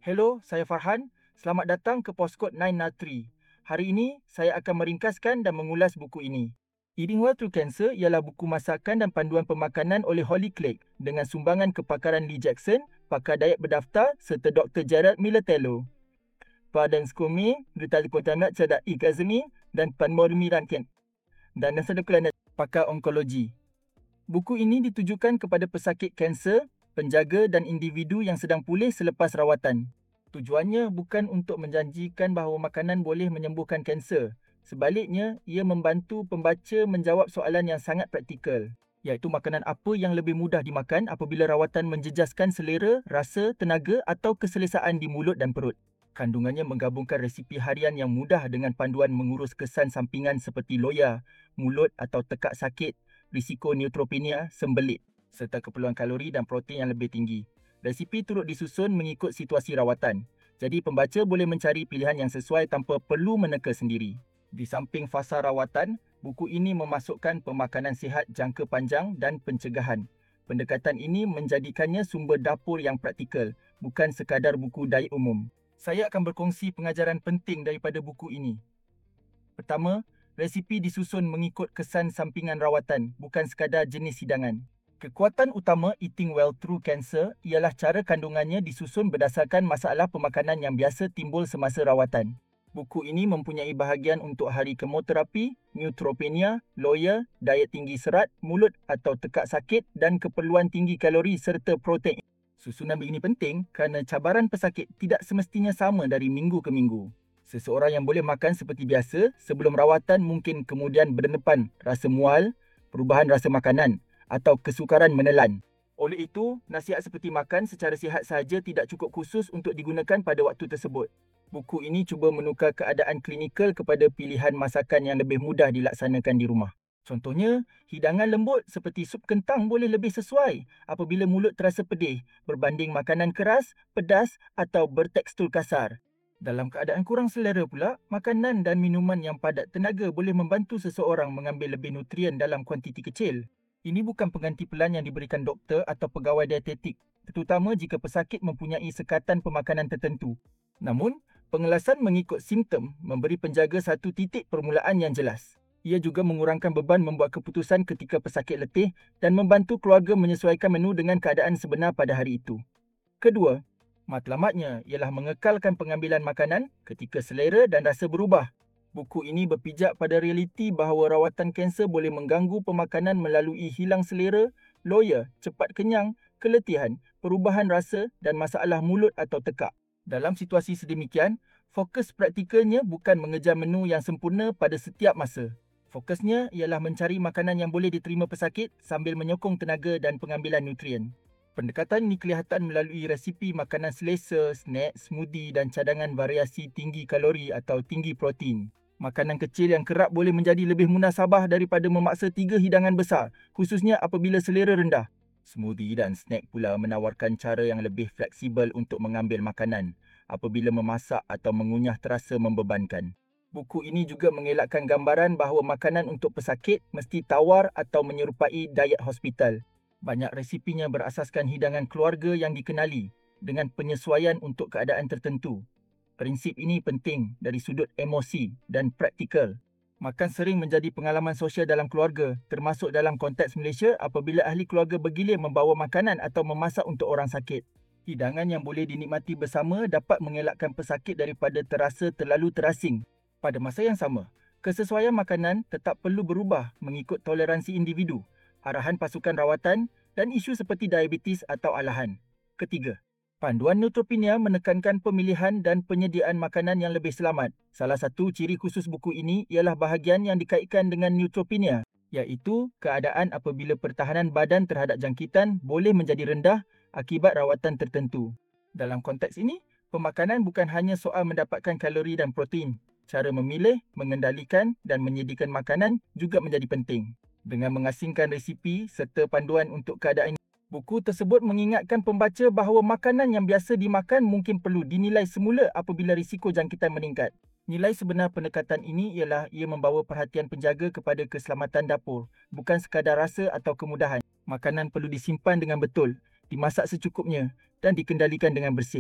Hello, saya Farhan. Selamat datang ke Postkod 903. Hari ini, saya akan meringkaskan dan mengulas buku ini. Eating Well Through Cancer ialah buku masakan dan panduan pemakanan oleh Holly Clegg dengan sumbangan kepakaran Lee Jackson, pakar diet berdaftar serta Dr. Gerard Militello. Padan Skumi, Duta Lipotamat Cadak Ikazmi dan Panmormi Rangken. Dan Nasada Kelana, pakar onkologi. Buku ini ditujukan kepada pesakit kanser, penjaga dan individu yang sedang pulih selepas rawatan. Tujuannya bukan untuk menjanjikan bahawa makanan boleh menyembuhkan kanser. Sebaliknya, ia membantu pembaca menjawab soalan yang sangat praktikal, iaitu makanan apa yang lebih mudah dimakan apabila rawatan menjejaskan selera, rasa, tenaga atau keselesaan di mulut dan perut. Kandungannya menggabungkan resipi harian yang mudah dengan panduan mengurus kesan sampingan seperti loya, mulut atau tekak sakit, risiko neutropenia, sembelit, serta keperluan kalori dan protein yang lebih tinggi. Resipi turut disusun mengikut situasi rawatan. Jadi pembaca boleh mencari pilihan yang sesuai tanpa perlu meneka sendiri. Di samping fasa rawatan, buku ini memasukkan pemakanan sihat jangka panjang dan pencegahan. Pendekatan ini menjadikannya sumber dapur yang praktikal, bukan sekadar buku diet umum. Saya akan berkongsi pengajaran penting daripada buku ini. Pertama, resipi disusun mengikut kesan sampingan rawatan, bukan sekadar jenis hidangan. Kekuatan utama Eating Well Through Cancer ialah cara kandungannya disusun berdasarkan masalah pemakanan yang biasa timbul semasa rawatan. Buku ini mempunyai bahagian untuk hari kemoterapi, neutropenia, loya, diet tinggi serat, mulut atau tekak sakit dan keperluan tinggi kalori serta protein. Susunan begini penting kerana cabaran pesakit tidak semestinya sama dari minggu ke minggu. Seseorang yang boleh makan seperti biasa sebelum rawatan mungkin kemudian berdepan rasa mual, perubahan rasa makanan atau kesukaran menelan. Oleh itu, nasihat seperti makan secara sihat sahaja tidak cukup khusus untuk digunakan pada waktu tersebut. Buku ini cuba menukar keadaan klinikal kepada pilihan masakan yang lebih mudah dilaksanakan di rumah. Contohnya, hidangan lembut seperti sup kentang boleh lebih sesuai apabila mulut terasa pedih berbanding makanan keras, pedas atau bertekstur kasar. Dalam keadaan kurang selera pula, makanan dan minuman yang padat tenaga boleh membantu seseorang mengambil lebih nutrien dalam kuantiti kecil. Ini bukan pengganti pelan yang diberikan doktor atau pegawai dietetik, terutama jika pesakit mempunyai sekatan pemakanan tertentu. Namun, pengelasan mengikut simptom memberi penjaga satu titik permulaan yang jelas. Ia juga mengurangkan beban membuat keputusan ketika pesakit letih dan membantu keluarga menyesuaikan menu dengan keadaan sebenar pada hari itu. Kedua, matlamatnya ialah mengekalkan pengambilan makanan ketika selera dan rasa berubah. Buku ini berpijak pada realiti bahawa rawatan kanser boleh mengganggu pemakanan melalui hilang selera, loya, cepat kenyang, keletihan, perubahan rasa dan masalah mulut atau tekak. Dalam situasi sedemikian, fokus praktikalnya bukan mengejar menu yang sempurna pada setiap masa. Fokusnya ialah mencari makanan yang boleh diterima pesakit sambil menyokong tenaga dan pengambilan nutrien. Pendekatan ini kelihatan melalui resipi makanan selesa, snack, smoothie dan cadangan variasi tinggi kalori atau tinggi protein. Makanan kecil yang kerap boleh menjadi lebih munasabah daripada memaksa 3 hidangan besar, khususnya apabila selera rendah. Smoothie dan snack pula menawarkan cara yang lebih fleksibel untuk mengambil makanan apabila memasak atau mengunyah terasa membebankan. Buku ini juga mengelakkan gambaran bahawa makanan untuk pesakit mesti tawar atau menyerupai diet hospital. Banyak resipinya berasaskan hidangan keluarga yang dikenali dengan penyesuaian untuk keadaan tertentu. Prinsip ini penting dari sudut emosi dan praktikal. Makan sering menjadi pengalaman sosial dalam keluarga, termasuk dalam konteks Malaysia apabila ahli keluarga bergilir membawa makanan atau memasak untuk orang sakit. Hidangan yang boleh dinikmati bersama dapat mengelakkan pesakit daripada terasa terlalu terasing. Pada masa yang sama, kesesuaian makanan tetap perlu berubah mengikut toleransi individu, arahan pasukan rawatan dan isu seperti diabetes atau alahan. Ketiga, panduan neutropenia menekankan pemilihan dan penyediaan makanan yang lebih selamat. Salah satu ciri khusus buku ini ialah bahagian yang dikaitkan dengan neutropenia, iaitu keadaan apabila pertahanan badan terhadap jangkitan boleh menjadi rendah akibat rawatan tertentu. Dalam konteks ini, pemakanan bukan hanya soal mendapatkan kalori dan protein. Cara memilih, mengendalikan dan menyediakan makanan juga menjadi penting. Dengan mengasingkan resipi serta panduan untuk keadaan, buku tersebut mengingatkan pembaca bahawa makanan yang biasa dimakan mungkin perlu dinilai semula apabila risiko jangkitan meningkat. Nilai sebenar pendekatan ini ialah ia membawa perhatian penjaga kepada keselamatan dapur, bukan sekadar rasa atau kemudahan. Makanan perlu disimpan dengan betul, dimasak secukupnya dan dikendalikan dengan bersih.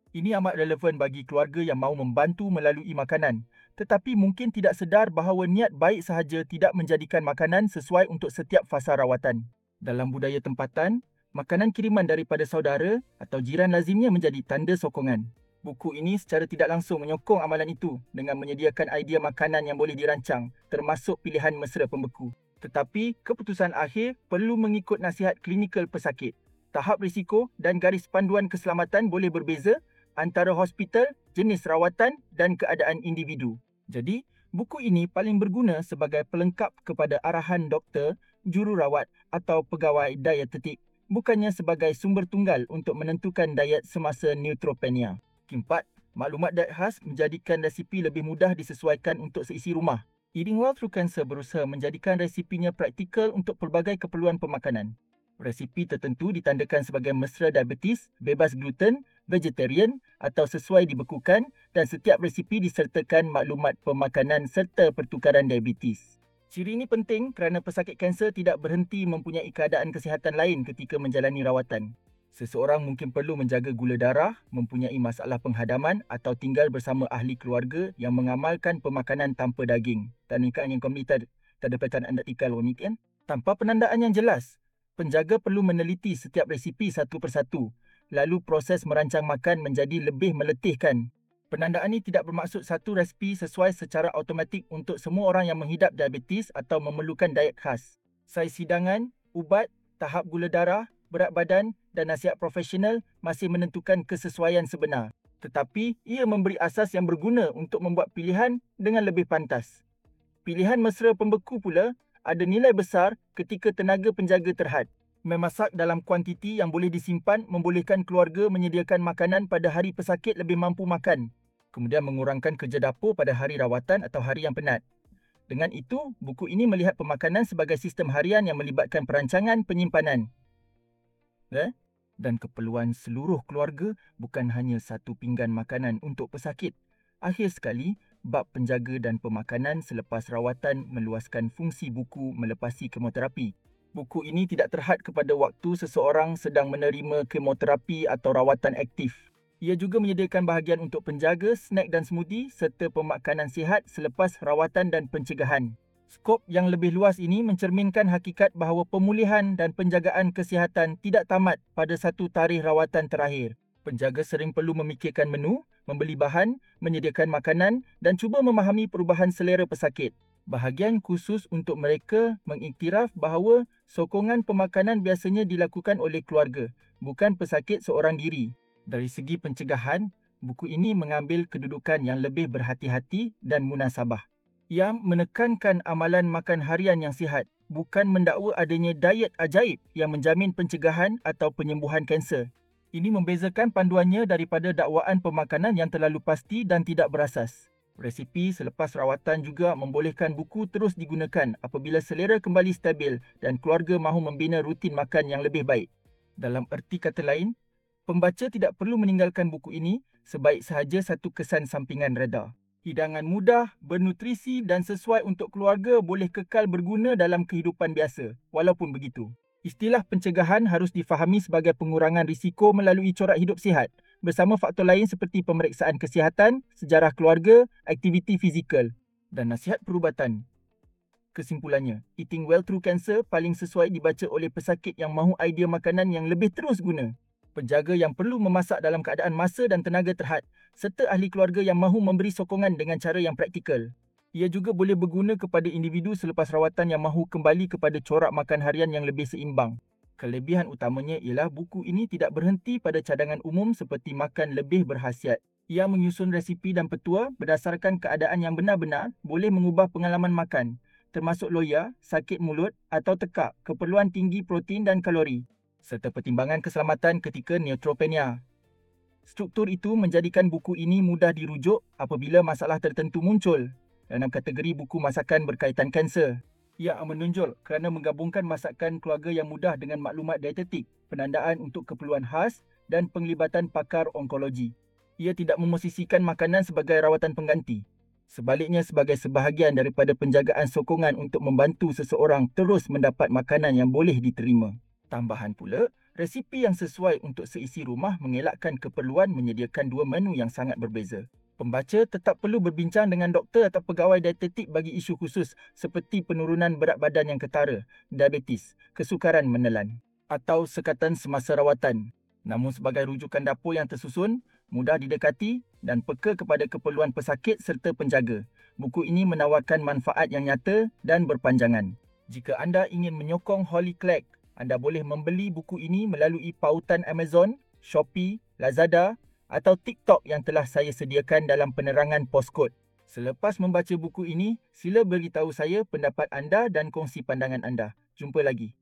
Ini amat relevan bagi keluarga yang mahu membantu melalui makanan, tetapi mungkin tidak sedar bahawa niat baik sahaja tidak menjadikan makanan sesuai untuk setiap fasa rawatan. Dalam budaya tempatan, makanan kiriman daripada saudara atau jiran lazimnya menjadi tanda sokongan. Buku ini secara tidak langsung menyokong amalan itu dengan menyediakan idea makanan yang boleh dirancang, termasuk pilihan mesra pembeku. Tetapi, keputusan akhir perlu mengikut nasihat klinikal pesakit. Tahap risiko dan garis panduan keselamatan boleh berbeza antara hospital, jenis rawatan dan keadaan individu. Jadi, buku ini paling berguna sebagai pelengkap kepada arahan doktor, jururawat atau pegawai dietetik, bukannya sebagai sumber tunggal untuk menentukan diet semasa neutropenia. 4. Maklumat diet khas menjadikan resipi lebih mudah disesuaikan untuk seisi rumah. Eating Well Through Cancer berusaha menjadikan resipinya praktikal untuk pelbagai keperluan pemakanan. Resipi tertentu ditandakan sebagai mesra diabetes, bebas gluten, vegetarian atau sesuai dibekukan dan setiap resipi disertakan maklumat pemakanan serta pertukaran diabetes. Ciri ini penting kerana pesakit kanser tidak berhenti mempunyai keadaan kesihatan lain ketika menjalani rawatan. Seseorang mungkin perlu menjaga gula darah, mempunyai masalah penghadaman atau tinggal bersama ahli keluarga yang mengamalkan pemakanan tanpa daging. Tanpa yang komunitas terdapat artikel demikian. Tanpa penandaan yang jelas, penjaga perlu meneliti setiap resipi satu persatu, lalu proses merancang makan menjadi lebih meletihkan. Penandaan ini tidak bermaksud satu resipi sesuai secara automatik untuk semua orang yang menghidap diabetes atau memerlukan diet khas. Saiz hidangan, ubat, tahap gula darah, berat badan dan nasihat profesional masih menentukan kesesuaian sebenar. Tetapi, ia memberi asas yang berguna untuk membuat pilihan dengan lebih pantas. Pilihan mesra pembeku pula ada nilai besar ketika tenaga penjaga terhad. Memasak dalam kuantiti yang boleh disimpan membolehkan keluarga menyediakan makanan pada hari pesakit lebih mampu makan. Kemudian mengurangkan kerja dapur pada hari rawatan atau hari yang penat. Dengan itu, buku ini melihat pemakanan sebagai sistem harian yang melibatkan perancangan penyimpanan. Dan keperluan seluruh keluarga bukan hanya satu pinggan makanan untuk pesakit. Akhir sekali, bab penjaga dan pemakanan selepas rawatan meluaskan fungsi buku melepasi kemoterapi. Buku ini tidak terhad kepada waktu seseorang sedang menerima kemoterapi atau rawatan aktif. Ia juga menyediakan bahagian untuk penjaga, snack dan smoothie serta pemakanan sihat selepas rawatan dan pencegahan. Skop yang lebih luas ini mencerminkan hakikat bahawa pemulihan dan penjagaan kesihatan tidak tamat pada satu tarikh rawatan terakhir. Penjaga sering perlu memikirkan menu, membeli bahan, menyediakan makanan dan cuba memahami perubahan selera pesakit. Bahagian khusus untuk mereka mengiktiraf bahawa sokongan pemakanan biasanya dilakukan oleh keluarga, bukan pesakit seorang diri. Dari segi pencegahan, buku ini mengambil kedudukan yang lebih berhati-hati dan munasabah. Ia menekankan amalan makan harian yang sihat, bukan mendakwa adanya diet ajaib yang menjamin pencegahan atau penyembuhan kanser. Ini membezakan panduannya daripada dakwaan pemakanan yang terlalu pasti dan tidak berasas. Resipi selepas rawatan juga membolehkan buku terus digunakan apabila selera kembali stabil dan keluarga mahu membina rutin makan yang lebih baik. Dalam erti kata lain, pembaca tidak perlu meninggalkan buku ini sebaik sahaja satu kesan sampingan reda. Hidangan mudah, bernutrisi dan sesuai untuk keluarga boleh kekal berguna dalam kehidupan biasa. Walaupun begitu, istilah pencegahan harus difahami sebagai pengurangan risiko melalui corak hidup sihat bersama faktor lain seperti pemeriksaan kesihatan, sejarah keluarga, aktiviti fizikal dan nasihat perubatan. Kesimpulannya, Eating Well Through Cancer paling sesuai dibaca oleh pesakit yang mahu idea makanan yang lebih terus guna, penjaga yang perlu memasak dalam keadaan masa dan tenaga terhad, serta ahli keluarga yang mahu memberi sokongan dengan cara yang praktikal. Ia juga boleh berguna kepada individu selepas rawatan yang mahu kembali kepada corak makan harian yang lebih seimbang. Kelebihan utamanya ialah buku ini tidak berhenti pada cadangan umum seperti makan lebih berkhasiat. Ia menyusun resipi dan petua berdasarkan keadaan yang benar-benar boleh mengubah pengalaman makan, termasuk loya, sakit mulut atau tekak, keperluan tinggi protein dan kalori, serta pertimbangan keselamatan ketika neutropenia. Struktur itu menjadikan buku ini mudah dirujuk apabila masalah tertentu muncul. Dalam kategori buku masakan berkaitan kanser, ia menonjol kerana menggabungkan masakan keluarga yang mudah dengan maklumat dietetik, penandaan untuk keperluan khas dan penglibatan pakar onkologi. Ia tidak memosisikan makanan sebagai rawatan pengganti. Sebaliknya sebagai sebahagian daripada penjagaan sokongan untuk membantu seseorang terus mendapat makanan yang boleh diterima. Tambahan pula, Resipi yang sesuai untuk seisi rumah mengelakkan keperluan menyediakan dua menu yang sangat berbeza. Pembaca tetap perlu berbincang dengan doktor atau pegawai dietetik bagi isu khusus seperti penurunan berat badan yang ketara, diabetes, kesukaran menelan atau sekatan semasa rawatan. Namun sebagai rujukan dapur yang tersusun, mudah didekati dan peka kepada keperluan pesakit serta penjaga, buku ini menawarkan manfaat yang nyata dan berpanjangan. Jika anda ingin menyokong Holy Clack, anda boleh membeli buku ini melalui pautan Amazon, Shopee, Lazada atau TikTok yang telah saya sediakan dalam penerangan poskod. Selepas membaca buku ini, sila beritahu saya pendapat anda dan kongsi pandangan anda. Jumpa lagi.